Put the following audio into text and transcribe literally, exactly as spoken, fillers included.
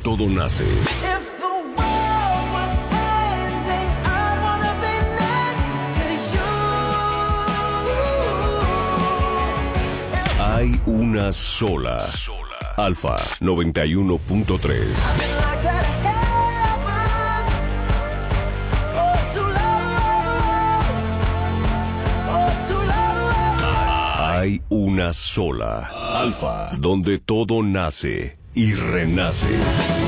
todo nace. Hay una sola. sola. Alfa noventa y uno punto tres. Hay una sola. Alfa, donde todo nace y renace.